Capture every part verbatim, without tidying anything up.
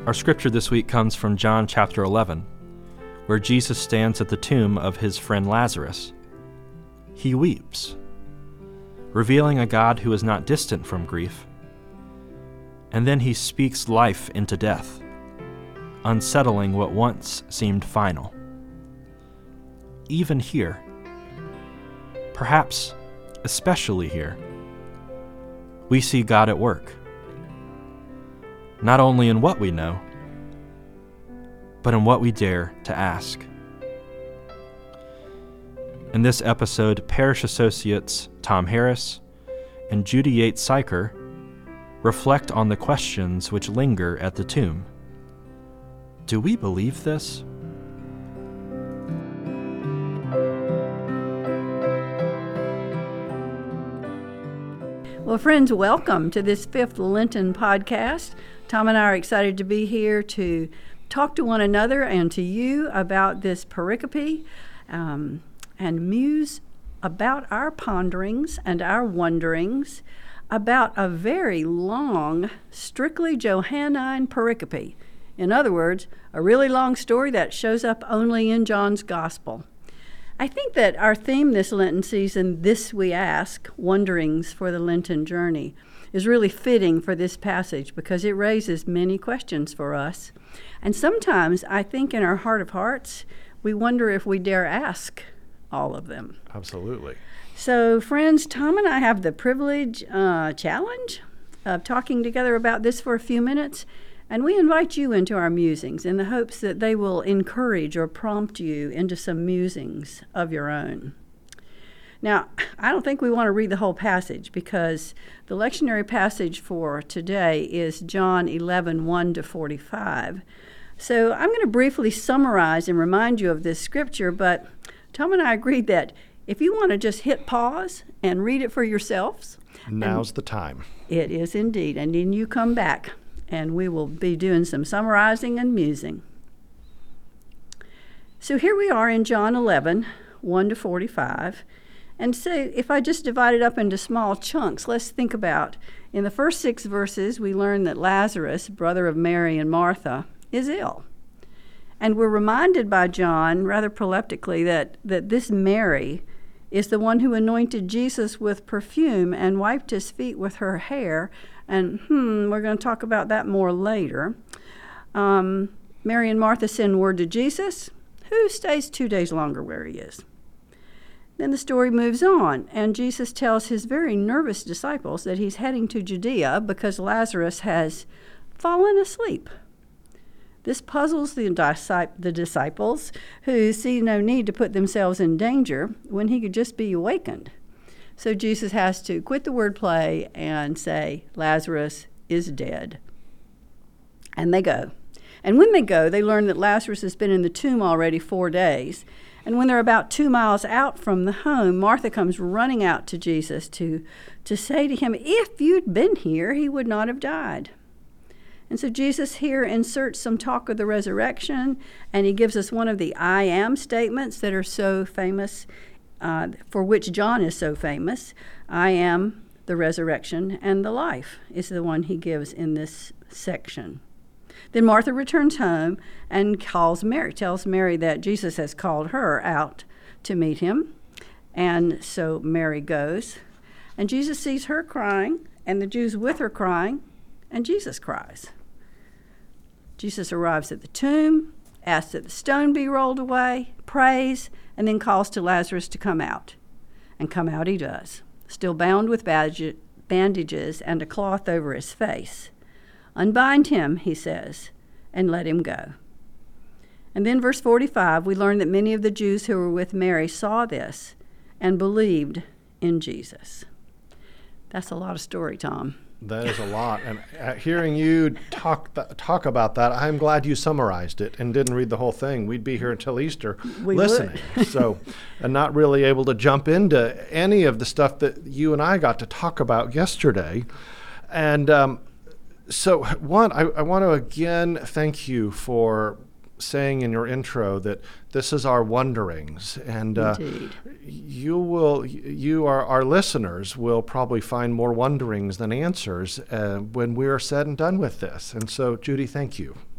Our scripture this week comes from John chapter eleven, where Jesus stands at the tomb of his friend Lazarus. He weeps, revealing a God who is not distant from grief. And then he speaks life into death, unsettling what once seemed final. Even here, perhaps especially here, we see God at work. Not only in what we know, but in what we dare to ask. In this episode, Parish Associates Tom Harris and Judy Yates Syker reflect on the questions which linger at the tomb. Do we believe this? Well, friends, welcome to this fifth Lenten podcast. Tom and I are excited to be here to talk to one another and to you about this pericope um, and muse about our ponderings and our wonderings about a very long, strictly Johannine pericope. In other words, a really long story that shows up only in John's Gospel. I think that our theme this Lenten season, This We Ask, Wonderings for the Lenten Journey, is really fitting for this passage because it raises many questions for us. And sometimes I think in our heart of hearts, we wonder if we dare ask all of them. Absolutely. So friends, Tom and I have the privilege, uh, challenge of talking together about this for a few minutes. And we invite you into our musings in the hopes that they will encourage or prompt you into some musings of your own. Now, I don't think we want to read the whole passage because the lectionary passage for today is John eleven, one to forty-five. So I'm going to briefly summarize and remind you of this scripture, but Tom and I agreed that if you want to just hit pause and read it for yourselves. Now's the time. It is indeed. And then you come back and we will be doing some summarizing and musing. So here we are in John eleven, one to forty-five. And so if I just divide it up into small chunks, let's think about, in the first six verses, we learn that Lazarus, brother of Mary and Martha, is ill. And we're reminded by John, rather proleptically, that, that this Mary is the one who anointed Jesus with perfume and wiped his feet with her hair. And hmm, we're going to talk about that more later. Um, Mary and Martha send word to Jesus, who stays two days longer where he is. Then the story moves on, and Jesus tells his very nervous disciples that he's heading to Judea because Lazarus has fallen asleep. This puzzles the, the disciples, who see no need to put themselves in danger when he could just be awakened. So Jesus has to quit the wordplay and say, Lazarus is dead. And they go. And when they go, they learn that Lazarus has been in the tomb already four days. And when they're about two miles out from the home, Martha comes running out to Jesus to, to say to him, if you'd been here, he would not have died. And so Jesus here inserts some talk of the resurrection, and he gives us one of the I am statements that are so famous, uh, for which John is so famous. I am the resurrection and the life is the one he gives in this section. Then Martha returns home and calls Mary, tells Mary that Jesus has called her out to meet him. And so Mary goes, and Jesus sees her crying, and the Jews with her crying, and Jesus cries. Jesus arrives at the tomb, asks that the stone be rolled away, prays, and then calls to Lazarus to come out. And come out he does, still bound with bandages and a cloth over his face. Unbind him, he says, and let him go. And then verse forty-five, we learn that many of the Jews who were with Mary saw this and believed in Jesus. That's a lot of story, Tom. That is a lot. And uh, hearing you talk th- talk about that, I'm glad you summarized it and didn't read the whole thing. We'd be here until Easter we listening. so, and not really able to jump into any of the stuff that you and I got to talk about yesterday. And um, so, one, I, I want to again thank you for saying in your intro that this is our wonderings, and uh, you will, you are our listeners will probably find more wonderings than answers uh, when we are said and done with this. And so, Judy, thank you.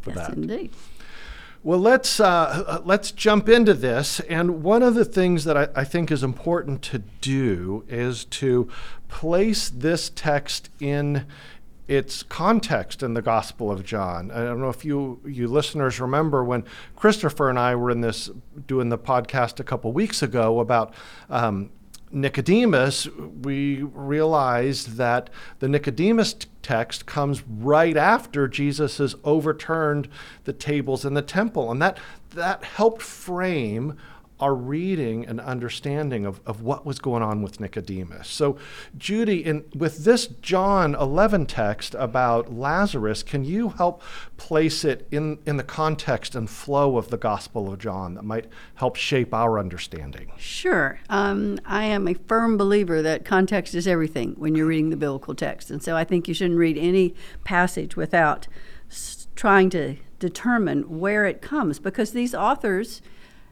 for yes, that. Yes, indeed. Well, let's uh, let's jump into this. And one of the things that I, I think is important to do is to place this text in its context in the Gospel of John. I don't know if you you listeners remember when Christopher and I were in this doing the podcast a couple weeks ago about um, Nicodemus. We realized that the Nicodemus t- text comes right after Jesus has overturned the tables in the temple, and that that helped frame our reading and understanding of, of what was going on with Nicodemus. So, Judy, in, with this John eleven text about Lazarus, can you help place it in, in the context and flow of the Gospel of John that might help shape our understanding? Sure. Um, I am a firm believer that context is everything when you're reading the biblical text. And so I think you shouldn't read any passage without s- trying to determine where it comes, because these authors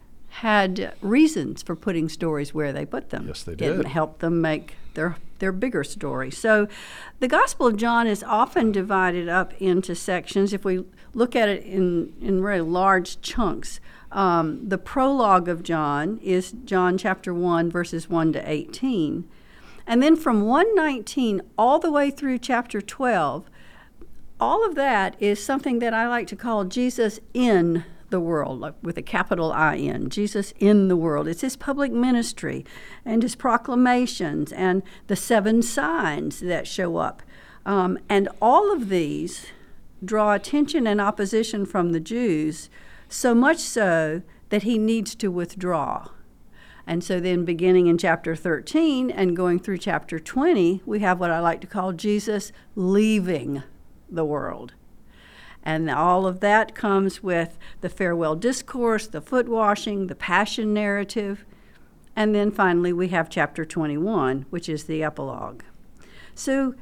had reasons for putting stories where they put them. Yes, they did. It helped them make their their bigger story. So the Gospel of John is often divided up into sections. If we look at it in, in very large chunks, um, the prologue of John is John chapter one, verses one to eighteen. And then from one nineteen all the way through chapter twelve, all of that is something that I like to call Jesus in the world, like with a capital I N, Jesus in the world. It's his public ministry and his proclamations and the seven signs that show up. Um, and all of these draw attention and opposition from the Jews, so much so that he needs to withdraw. And so then beginning in chapter thirteen and going through chapter twenty, we have what I like to call Jesus leaving the world. And all of that comes with the farewell discourse, the foot washing, the passion narrative. And then finally we have chapter twenty-one, which is the epilogue. So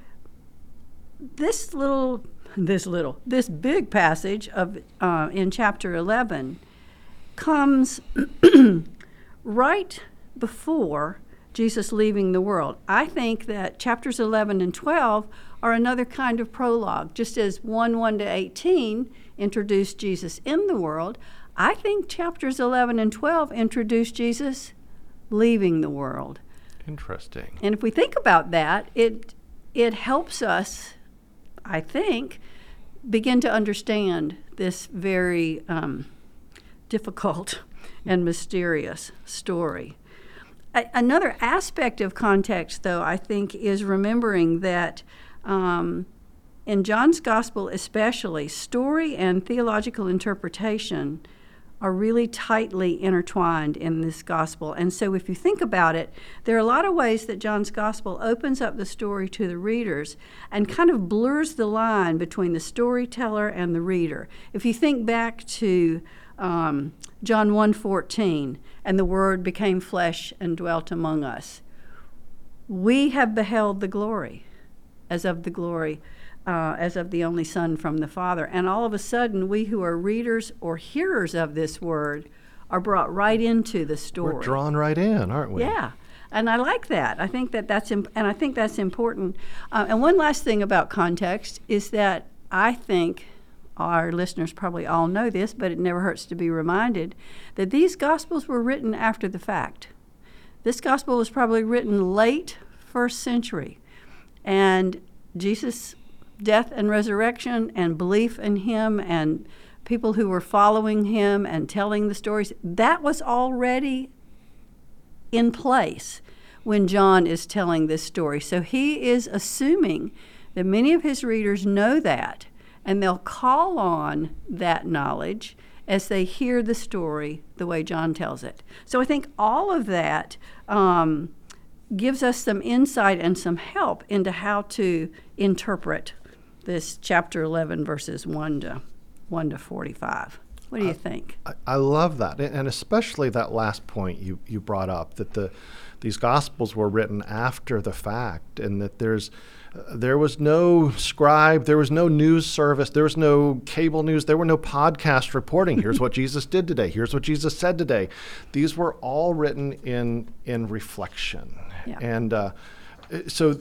this little, this little, this big passage of uh, in chapter eleven comes right before Jesus leaving the world. I think that chapters eleven and twelve are another kind of prologue. Just as one, one to eighteen introduced Jesus in the world, I think chapters eleven and twelve introduce Jesus leaving the world. Interesting. And if we think about that, it it helps us, I think, begin to understand this very um, difficult and mysterious story. A- another aspect of context, though, I think, is remembering that um, in John's Gospel especially, story and theological interpretation are really tightly intertwined in this Gospel. And so if you think about it, there are a lot of ways that John's Gospel opens up the story to the readers and kind of blurs the line between the storyteller and the reader. If you think back to um, John one fourteen, and the Word became flesh and dwelt among us, we have beheld the glory as of the glory Uh, as of the only Son from the Father. And all of a sudden, we who are readers or hearers of this word are brought right into the story. We're drawn right in, aren't we? Yeah, and I like that. I think that that's imp- and I think that's important. Uh, and one last thing about context is that I think our listeners probably all know this, but it never hurts to be reminded that these Gospels were written after the fact. This Gospel was probably written late first century, and Jesus' death and resurrection and belief in him and people who were following him and telling the stories, that was already in place when John is telling this story. So he is assuming that many of his readers know that, and they'll call on that knowledge as they hear the story the way John tells it. So I think all of that um, gives us some insight and some help into how to interpret this chapter eleven, verses one to one to forty-five. What do you I, think? I, I love that, and especially that last point you, you brought up, that the these Gospels were written after the fact, and that there's uh, there was no scribe, there was no news service, there was no cable news, there were no podcast reporting. Here's what Jesus did today. Here's what Jesus said today. These were all written in in reflection, Yeah. and uh, so.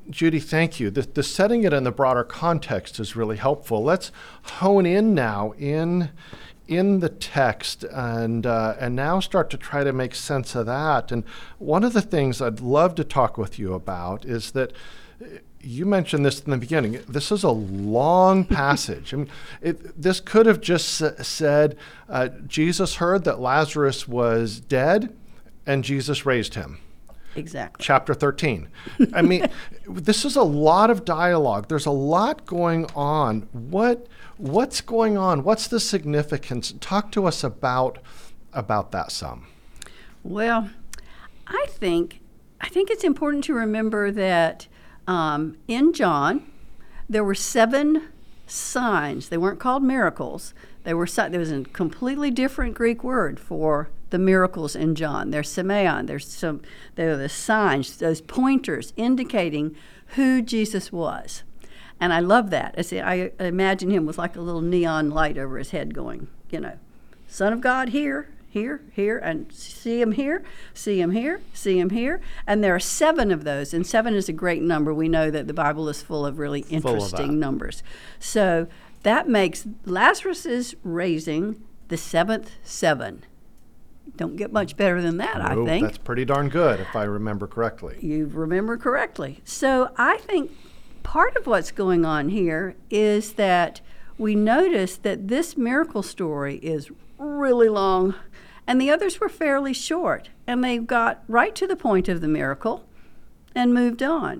Judy, thank you. The, the setting it in the broader context is really helpful. Let's hone in now in in the text and uh, and now start to try to make sense of that. And one of the things I'd love to talk with you about is that you mentioned this in the beginning. This is a long passage. I mean, it, this could have just s- said uh, Jesus heard that Lazarus was dead, and Jesus raised him. Exactly. Chapter thirteen. I mean, this is a lot of dialogue. There's a lot going on. What what's going on? What's the significance? Talk to us about about that some. Well, I think I think it's important to remember that um, in John there were seven signs. They weren't called miracles. They were there was a completely different Greek word for the miracles in John. There's semeion. There's some. There are the signs, those pointers indicating who Jesus was, and I love that. I see. I imagine him with like a little neon light over his head, going, you know, Son of God here, here, here, and see him here, see him here, see him here, and there are seven of those. And seven is a great number. We know that the Bible is full of really interesting of numbers. So that makes Lazarus's raising the seventh seven. Don't get much better than that, No, I think. That's pretty darn good, if I remember correctly. You remember correctly. So I think part of what's going on here is that we notice that this miracle story is really long, and the others were fairly short, and they got right to the point of the miracle and moved on.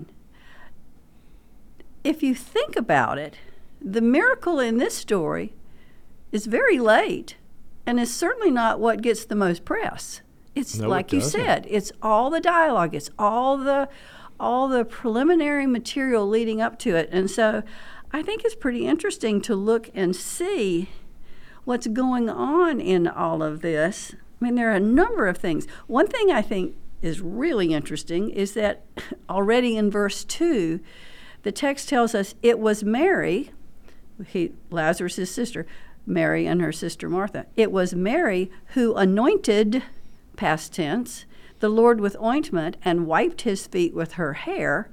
If you think about it, the miracle in this story is very late, and it's certainly not what gets the most press. It's No, like it you doesn't. said, it's all the dialogue, it's all the all the preliminary material leading up to it. And so I think it's pretty interesting to look and see what's going on in all of this. I mean, there are a number of things. One thing I think is really interesting is that already in verse two, the text tells us it was Mary, he, Lazarus' sister, Mary and her sister Martha. It was Mary who anointed, past tense, the Lord with ointment and wiped his feet with her hair.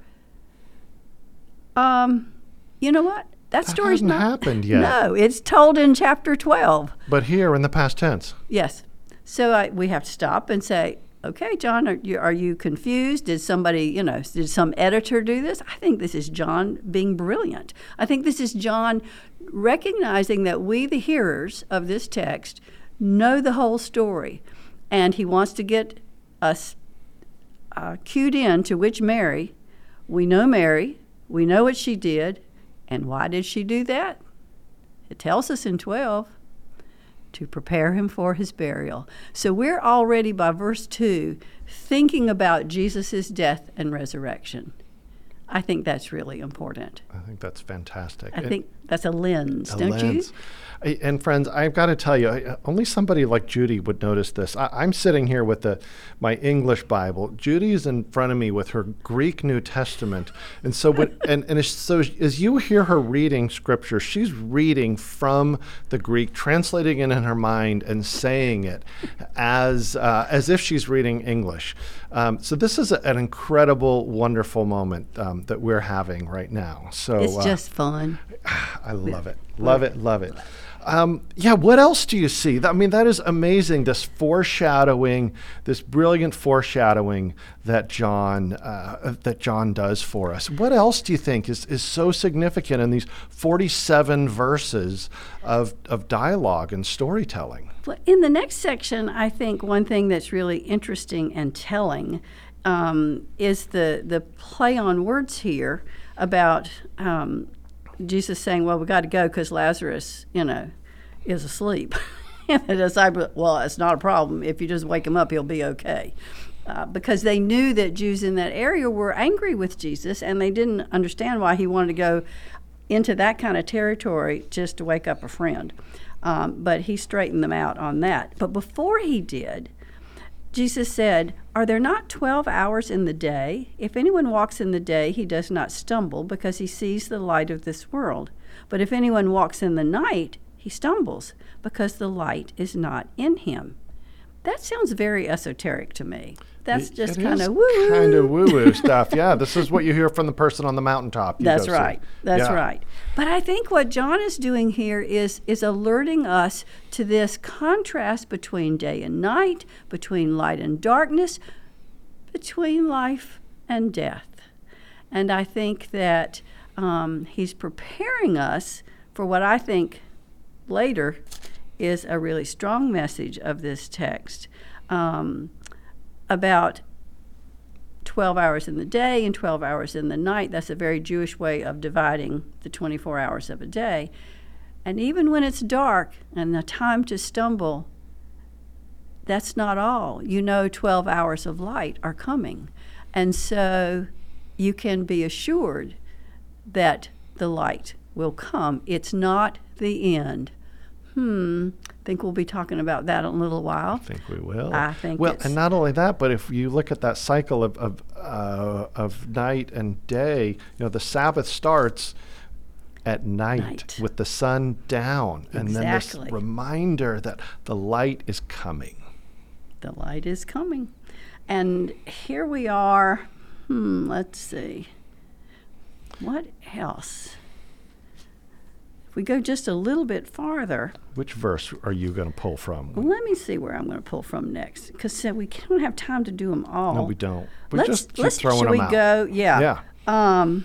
Um, you know what? That, That story's hasn't not happened yet. No, it's told in chapter twelve. But here in the past tense. Yes. So I, we have to stop and say, okay, John, are you, are you confused? Did somebody, you know, did some editor do this? I think this is John being brilliant. I think this is John recognizing that we, the hearers of this text, know the whole story. And he wants to get us uh, cued in to which Mary. We know Mary. We know what she did. And why did she do that? It tells us in twelve. To prepare him for his burial. So we're already, by verse two, thinking about Jesus' death and resurrection. I think that's really important. I think that's fantastic. I And- think that's a lens, A don't lens. you? I- And friends, I've got to tell you, I- only somebody like Judy would notice this. I, I'm sitting here with the, my English Bible. Judy is in front of me with her Greek New Testament, and so when, and and as, so as you hear her reading Scripture, she's reading from the Greek, translating it in her mind, and saying it as uh, as if she's reading English. Um, so this is a, an incredible, wonderful moment um, that we're having right now. So It's uh, just fun. I love it. Love it. Love it. Um, yeah, what else do you see? I mean, that is amazing, this foreshadowing, this brilliant foreshadowing that John uh, that John does for us. What else do you think is, is so significant in these forty-seven verses of, of dialogue and storytelling? Well, in the next section, I think one thing that's really interesting and telling um, is the, the play on words here about um, Jesus saying, well, we got to go because Lazarus, you know, is asleep. And the disciples, well, it's not a problem. If you just wake him up, he'll be okay. Uh, because they knew that Jews in that area were angry with Jesus, and they didn't understand why he wanted to go into that kind of territory just to wake up a friend. Um, but he straightened them out on that. But before he did, Jesus said, are there not twelve hours in the day? If anyone walks in the day, he does not stumble because he sees the light of this world. But if anyone walks in the night, he stumbles because the light is not in him. That sounds very esoteric to me. That's It- just it kind is of woo. kind of woo-woo stuff. Yeah, this is what you hear from the person on the mountaintop. you That's go see. right. That's Yeah. right. But I think what John is doing here is is alerting us to this contrast between day and night, between light and darkness, between life and death. And I think that um, he's preparing us for what I think later is a really strong message of this text um, about twelve hours in the day and twelve hours in the night. That's a very Jewish way of dividing the twenty-four hours of a day. And even when it's dark and the time to stumble, that's not all. You know twelve hours of light are coming. And so you can be assured that the light will come. It's not the end. Hmm, I think we'll be talking about that in a little while. I think we will. I think well, it's- and not only that, but if you look at that cycle of of, uh, of night and day, you know, the Sabbath starts at night, Night. with the sun down, and then Exactly. this reminder that the light is coming. The light is coming. And here we are. Hmm, let's see. What else? If we go just a little bit farther, Which verse are you going to pull from? let me see where I'm going to pull from next, because uh, we don't have time to do them all. No, we don't. We let's, just keep let's, throwing shall them we out. go? Yeah. Yeah. Um,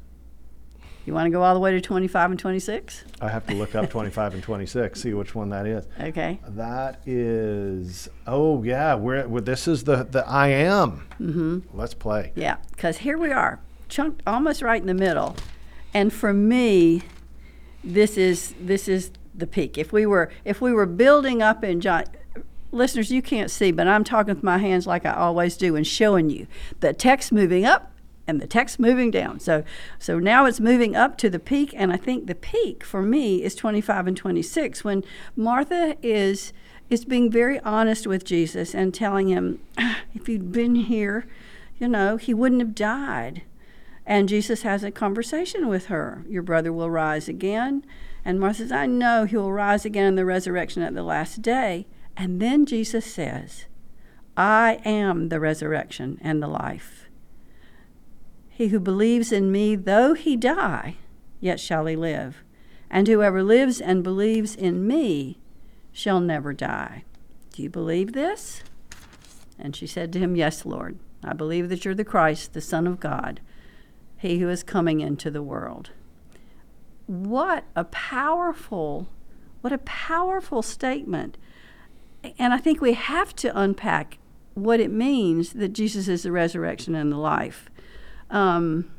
you want to go all the way to twenty-five and twenty-six? I have to look up twenty-five and twenty-six, see which one that is. Okay. That is, oh yeah, we're, we're this is the the I am. Mm-hmm. Let's play. Yeah, because here we are, chunked almost right in the middle. And for me, this is this is the peak. If we were if we were building up in John, listeners, you can't see, but I'm talking with my hands like I always do and showing you the text moving up and the text moving down. So so now it's moving up to the peak, and I think the peak for me is twenty-five and twenty-six, when Martha is is being very honest with Jesus and telling him, if you'd been here, you know, he wouldn't have died. And Jesus has a conversation with her. Your brother will rise again. And Martha says, I know he will rise again in the resurrection at the last day. And then Jesus says, I am the resurrection and the life. He who believes in me, though he die, yet shall he live. And whoever lives and believes in me shall never die. Do you believe this? And she said to him, Yes, Lord. I believe that you're the Christ, the Son of God, he who is coming into the world. What a powerful, what a powerful statement. And I think we have to unpack what it means that Jesus is the resurrection and the life. Um,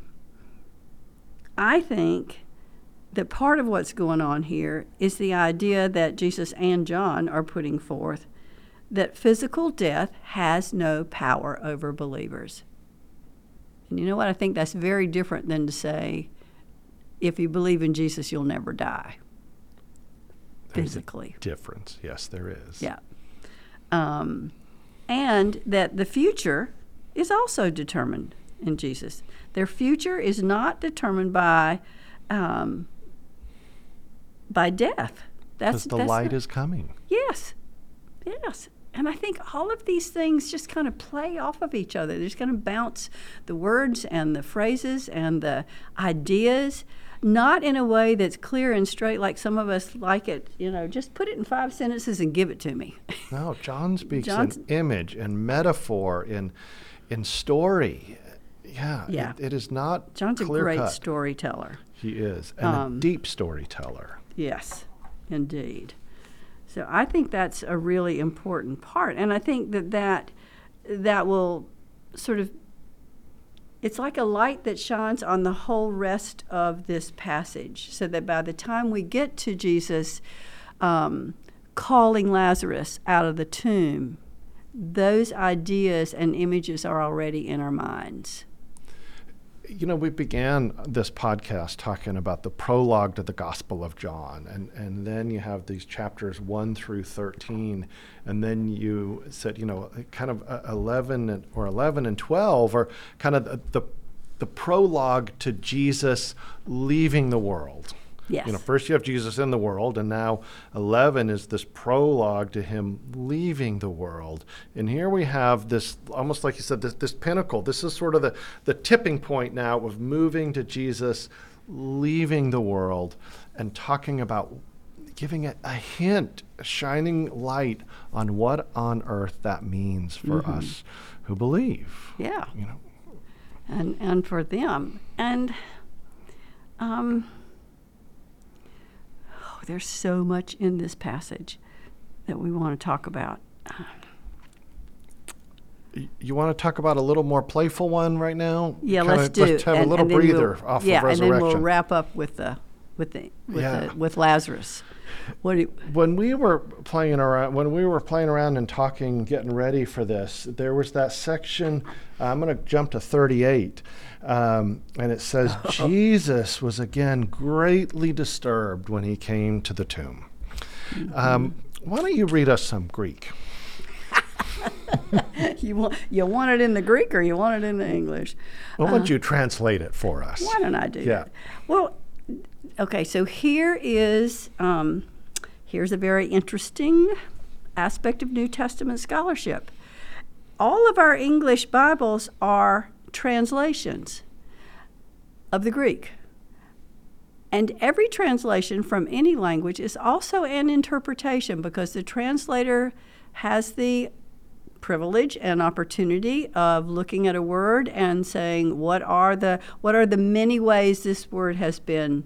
I think that part of what's going on here is the idea that Jesus and John are putting forth, that physical death has no power over believers. And you know what? I think that's very different than to say, if you believe in Jesus, you'll never die. There's Physically. a difference. Yes, there is. Yeah. Um, and that the future is also determined in Jesus. Their future is not determined by um, by death. That's Because the that's light not- is coming. Yes. Yes. And I think all of these things just kind of play off of each other. They're just going to bounce the words and the phrases and the ideas, not in a way that's clear and straight like some of us like it. You know, just put it in five sentences and give it to me. No, John speaks John's- in image and metaphor, in in story. Yeah, Yeah. It, it is not John's a clear great cut. storyteller. He is, and Um, a deep storyteller. Yes, indeed. So I think that's a really important part. And I think that that, that will sort of, it's like a light that shines on the whole rest of this passage, so that by the time we get to Jesus um, calling Lazarus out of the tomb, those ideas and images are already in our minds. You know, we began this podcast talking about the prologue to the Gospel of John, and, and then you have these chapters one through thirteen, and then you said, you know, kind of uh, eleven and, or eleven and twelve are kind of the, the, the prologue to Jesus leaving the world. Yes. You know, first you have Jesus in the world, and now eleven is this prologue to him leaving the world. And here we have this, almost like you said, this, this pinnacle. This is sort of the, the tipping point now of moving to Jesus leaving the world and talking about giving it a hint, a shining light on what on earth that means for mm-hmm. us who believe. Yeah. You know. And and for them. And um oh, there's so much in this passage that we want to talk about. You want to talk about a little more playful one right now? Yeah, Kinda, let's do. Let's have and, a little and breather we'll, off yeah, of resurrection. and then we'll wrap up with the with the with yeah. the, with Lazarus. What do you, when we were playing around, when we were playing around and talking, getting ready for this, there was that section. Uh, I'm going to jump to thirty-eight, um, and it says Jesus was again greatly disturbed when he came to the tomb. Mm-hmm. Um, why don't you read us some Greek? you want you want it in the Greek or you want it in the English? Why don't uh, you translate it for us? Why don't I do yeah. that? Well, okay. So here is um, here's a very interesting aspect of New Testament scholarship. All of our English Bibles are translations of the Greek. And every translation from any language is also an interpretation, because the translator has the privilege and opportunity of looking at a word and saying, what are the what are the many ways this word has been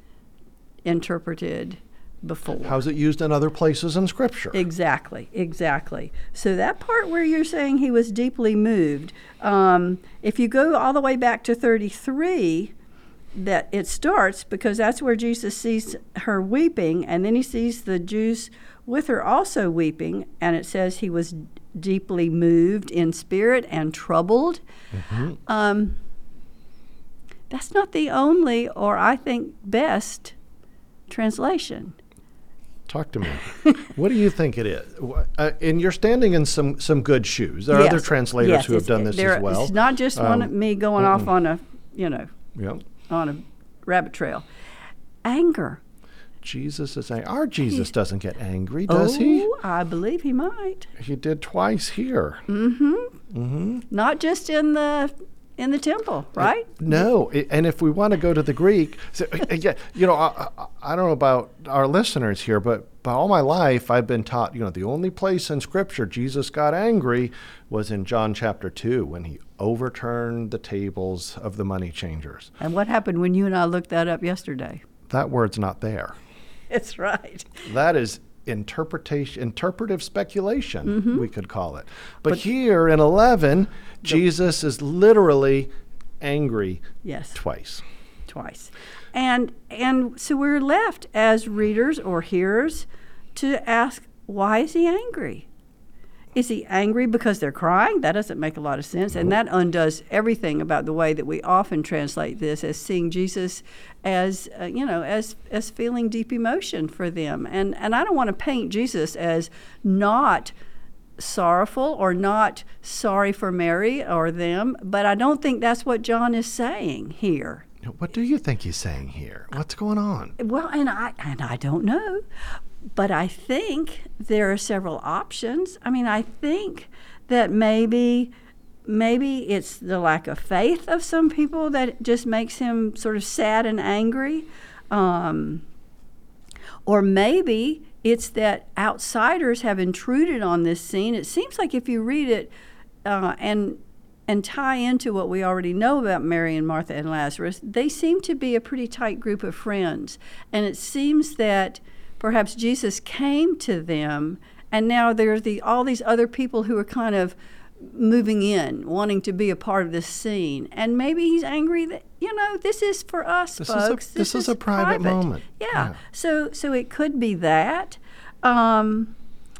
interpreted before? How's it used in other places in Scripture? Exactly, exactly. So that part where you're saying he was deeply moved, um, if you go all the way back to thirty-three, that it starts, because that's where Jesus sees her weeping, and then he sees the Jews with her also weeping, and it says he was deeply moved in spirit and troubled. Mm-hmm. Um, that's not the only, or I think best, translation. Talk to me. What do you think it is? Uh, and you're standing in some, some good shoes. There are yes. other translators yes, who have done this there, as well. It's not just um, one, me going mm-mm. off on a, you know, yeah. on a rabbit trail. Anger. Jesus is angry. Our Jesus he, doesn't get angry, does oh, he? Oh, I believe he might. He did twice here. Mm-hmm. Mm-hmm. Not just in the in the temple, right? Uh, no, it, and if we want to go to the Greek, so, yeah, you know, I, I, I don't know about our listeners here, but by all my life I've been taught, you know, the only place in Scripture Jesus got angry was in John chapter two, when he overturned the tables of the money changers. And what happened when you and I looked that up yesterday? That word's not there. That's right. That is interpretation, interpretive speculation, mm-hmm. we could call it. But, but here in eleven, the, Jesus is literally angry yes, twice. Twice. And and so we're left as readers or hearers to ask, why is he angry? Is he angry because they're crying? That doesn't make a lot of sense. Nope. And that undoes everything about the way that we often translate this as seeing Jesus as, uh, you know, as as feeling deep emotion for them. And and I don't want to paint Jesus as not sorrowful or not sorry for Mary or them, but I don't think that's what John is saying here. What do you think he's saying here? What's going on? Well, and I and I don't know. But I think there are several options. I mean, I think that maybe maybe it's the lack of faith of some people that just makes him sort of sad and angry. Um, or maybe it's that outsiders have intruded on this scene. It seems like if you read it uh, and and tie into what we already know about Mary and Martha and Lazarus, they seem to be a pretty tight group of friends. And it seems that perhaps Jesus came to them, and now there's the all these other people who are kind of moving in, wanting to be a part of this scene. And maybe he's angry that, you know, this is for us, this folks. Is a, this, this is, is a private, private moment. Yeah. yeah. So so it could be that. Um,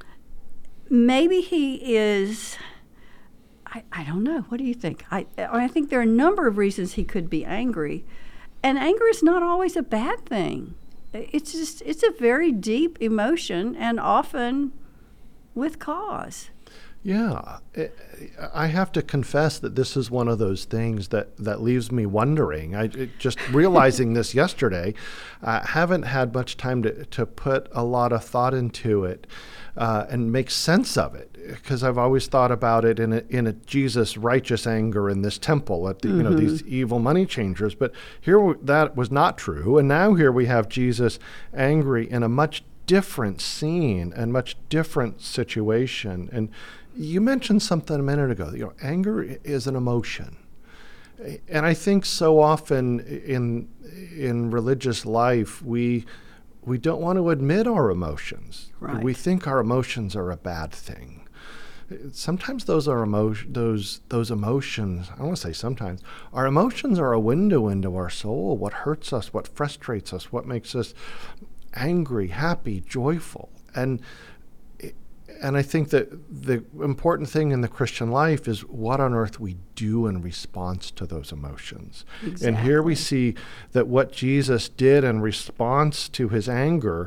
maybe he is... I, I don't know. What do you think? I I think there are a number of reasons he could be angry. And anger is not always a bad thing. It's just, it's a very deep emotion, and often with cause. Yeah, it, I have to confess that this is one of those things that, that leaves me wondering. I it, just realizing this yesterday, I uh, haven't had much time to, to put a lot of thought into it uh, and make sense of it, because I've always thought about it in a, in a Jesus righteous anger in this temple at the, mm-hmm. you know, these evil money changers. But here that was not true, and now here we have Jesus angry in a much different scene and much different situation. And you mentioned something a minute ago. You know, anger is an emotion, and I think so often in in religious life we we don't want to admit our emotions. Right. We think our emotions are a bad thing. Sometimes those are emotion those those emotions. I want to say sometimes our emotions are a window into our soul. What hurts us, what frustrates us, what makes us angry, happy, joyful, and. And I think that the important thing in the Christian life is what on earth we do in response to those emotions. Exactly. And here we see that what Jesus did in response to his anger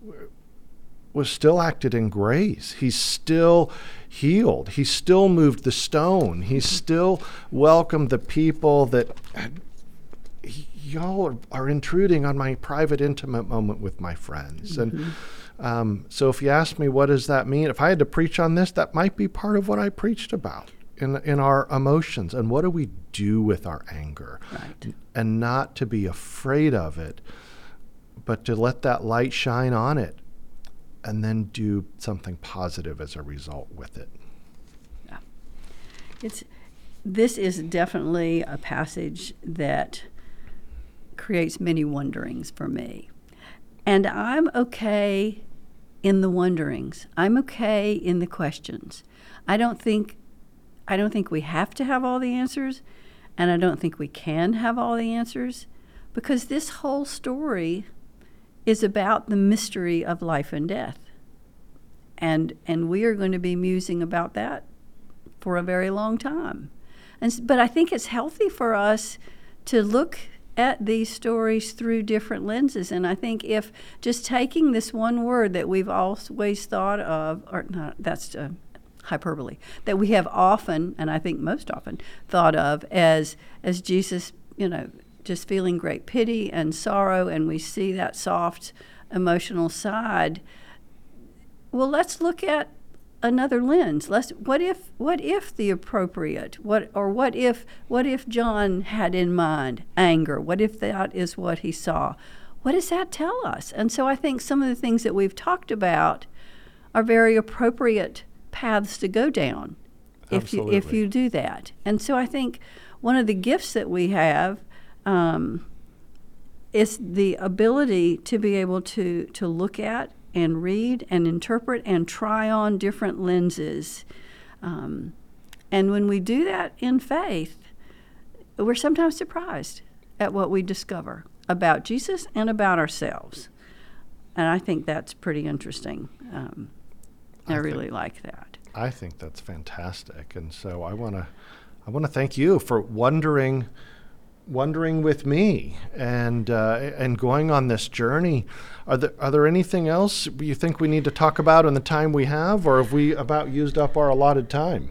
was still acted in grace. He still healed. He still moved the stone. He still welcomed the people that, y'all are, are intruding on my private, intimate moment with my friends. Mm-hmm. And Um, so if you ask me, what does that mean? If I had to preach on this, that might be part of what I preached about in in our emotions. And what do we do with our anger? Right. And not to be afraid of it, but to let that light shine on it and then do something positive as a result with it. Yeah. It's, this is definitely a passage that creates many wonderings for me. And I'm okay in the wonderings. I'm okay in the questions. I don't think I don't think we have to have all the answers, and I don't think we can have all the answers, because this whole story is about the mystery of life and death. And and we are going to be musing about that for a very long time. And but I think it's healthy for us to look at these stories through different lenses. And I think if just taking this one word that we've always thought of, or not, that's uh, hyperbole, that we have often, and I think most often, thought of as as Jesus, you know, just feeling great pity and sorrow, and we see that soft emotional side. Well, let's look at another lens. Let's what if what if the appropriate what or what if what if John had in mind anger? What if that is what he saw? What does that tell us? And so I think some of the things that we've talked about are very appropriate paths to go down if you if you do that. And so I think one of the gifts that we have um, is the ability to be able to to look at and read and interpret and try on different lenses. Um, and when we do that in faith, we're sometimes surprised at what we discover about Jesus and about ourselves. And I think that's pretty interesting. Um, I, I really think, like that. I think that's fantastic. And so I want to I want to thank you for wondering wondering with me and uh, and going on this journey. Are there are there anything else you think we need to talk about in the time we have, or have we about used up our allotted time?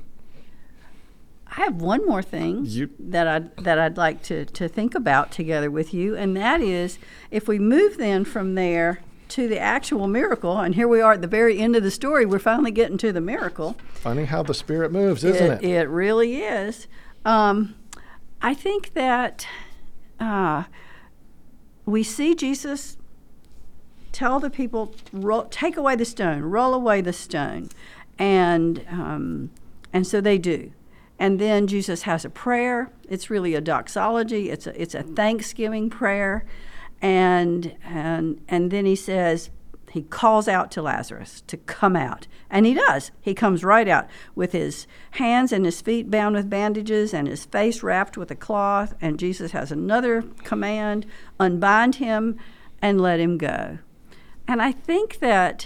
I have one more thing you, that I'd, that I'd like to, to think about together with you, and that is if we move then from there to the actual miracle, and here we are at the very end of the story, we're finally getting to the miracle. Funny how the Spirit moves, isn't it? It, it really is. Um, I think that uh, we see Jesus tell the people, roll, take away the stone, roll away the stone. And um, and so they do. And then Jesus has a prayer. It's really a doxology. It's a, it's a thanksgiving prayer. And, and, and then he says, he calls out to Lazarus to come out. And he does. He comes right out with his hands and his feet bound with bandages and his face wrapped with a cloth. And Jesus has another command, unbind him and let him go. And I think that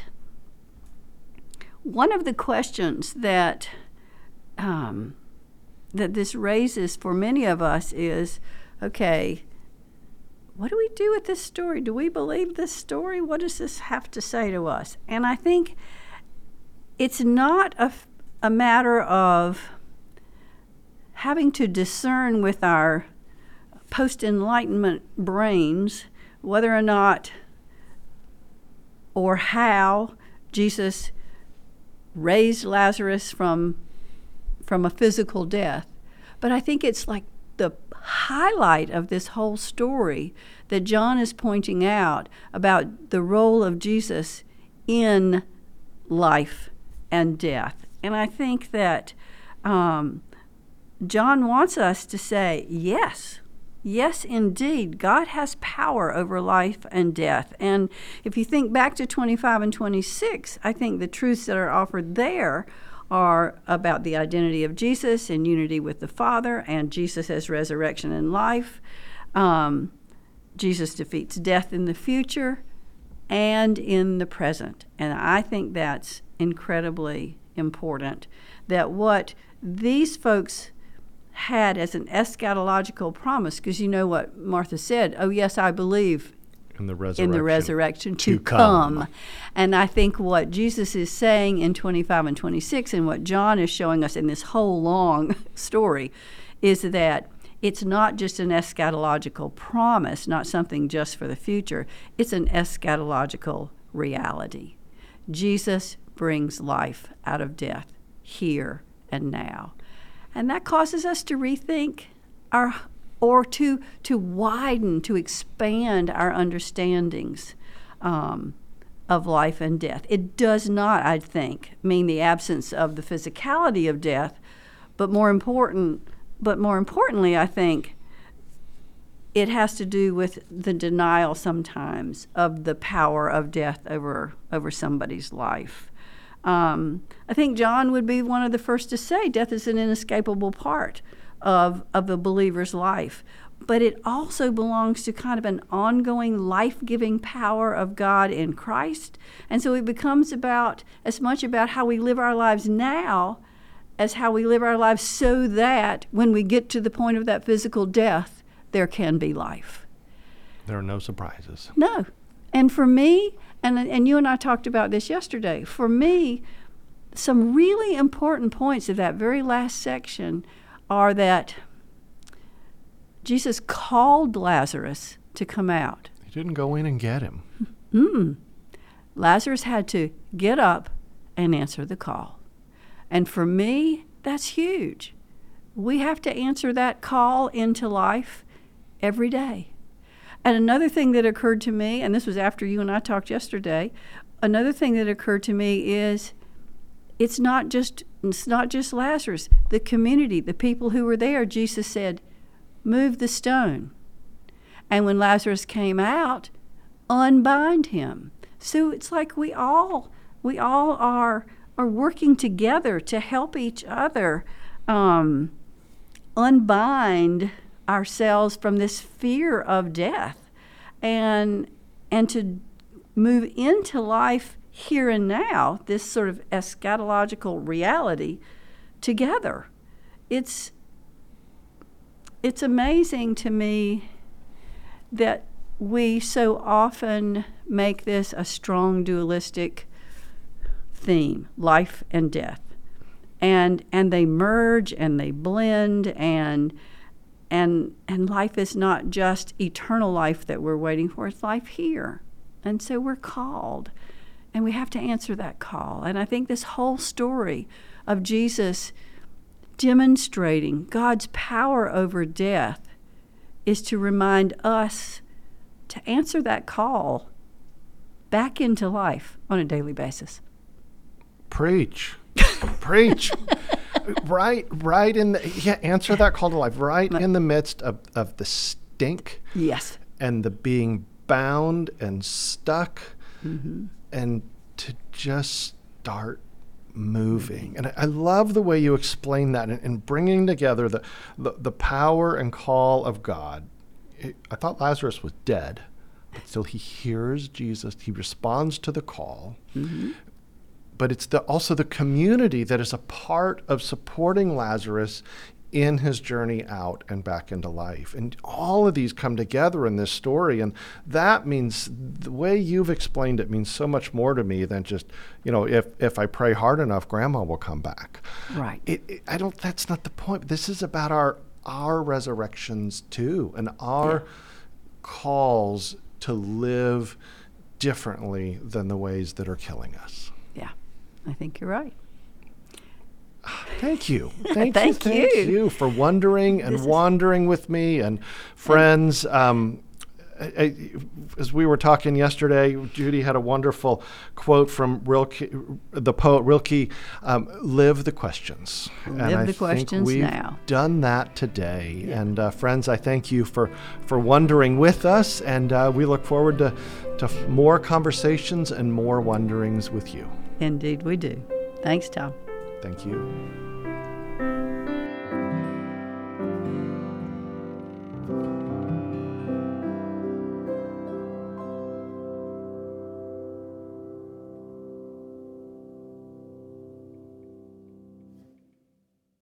one of the questions that um, that this raises for many of us is, okay, what do we do with this story? Do we believe this story? What does this have to say to us? And I think it's not a, a matter of having to discern with our post-Enlightenment brains whether or not or how Jesus raised Lazarus from from a physical death. But I think it's like the highlight of this whole story that John is pointing out about the role of Jesus in life and death. And I think that um, John wants us to say, yes, yes, indeed, God has power over life and death. And if you think back to twenty-five and twenty-six, I think the truths that are offered there are about the identity of Jesus in unity with the Father, and Jesus as resurrection and life. Um, Jesus defeats death in the future and in the present. And I think that's incredibly important, that what these folks had as an eschatological promise, because you know what Martha said, oh yes, I believe in the resurrection, in the resurrection to, to come. come. And I think what Jesus is saying in twenty-five and twenty-six, and what John is showing us in this whole long story, is that it's not just an eschatological promise, not something just for the future. It's an eschatological reality. Jesus brings life out of death here and now. And that causes us to rethink our, or to to widen, to expand our understandings um, of life and death. It does not, I think, mean the absence of the physicality of death, but more important, but more importantly, I think it has to do with the denial sometimes of the power of death over over somebody's life. Um, I think John would be one of the first to say death is an inescapable part of, of the believer's life. But it also belongs to kind of an ongoing life-giving power of God in Christ. And so it becomes about as much about how we live our lives now as how we live our lives so that when we get to the point of that physical death, there can be life. There are no surprises. No. And for me, and and you and I talked about this yesterday, for me, some really important points of that very last section are that Jesus called Lazarus to come out. He didn't go in and get him. Mm. Lazarus had to get up and answer the call. And for me, that's huge. We have to answer that call into life every day. And another thing that occurred to me, and this was after you and I talked yesterday, another thing that occurred to me is it's not just it's not just Lazarus. The community, the people who were there, Jesus said, move the stone. And when Lazarus came out, unbind him. So it's like we all we all are are working together to help each other um, unbind ourselves from this fear of death and and to move into life here and now, this sort of eschatological reality together. It's it's amazing to me that we so often make this a strong dualistic theme, life and death. And and they merge and they blend, and and and life is not just eternal life that we're waiting for, it's life here. And so we're called, and we have to answer that call. And I think this whole story of Jesus demonstrating God's power over death is to remind us to answer that call back into life on a daily basis. Preach. Preach. Right, right in the, yeah, answer that call to life, right in the midst of, of the stink. Yes. And the being bound and stuck, mm-hmm. and to just start moving. And I, I love the way you explain that and, and bringing together the, the, the power and call of God. It, I thought Lazarus was dead, but still he hears Jesus. He responds to the call. Mm-hmm. But it's the, also the community that is a part of supporting Lazarus in his journey out and back into life. And all of these come together in this story. And that means the way you've explained it means so much more to me than just, you know, if, if I pray hard enough, grandma will come back. Right. It, it, I don't, that's not the point. This is about our, our resurrections too, and our yeah. calls to live differently than the ways that are killing us. Yeah, I think you're right. Thank you. Thank, thank you. you. Thank you for wondering and This wandering is... with me. And friends, um, I, I, as we were talking yesterday, Judy had a wonderful quote from Rilke, the poet Rilke, um, live the questions. Live and I the think questions we've now. done that today. Yeah. And uh, friends, I thank you for, for wondering with us. And uh, we look forward to, to more conversations and more wonderings with you. Indeed we do. Thanks, Tom. Thank you.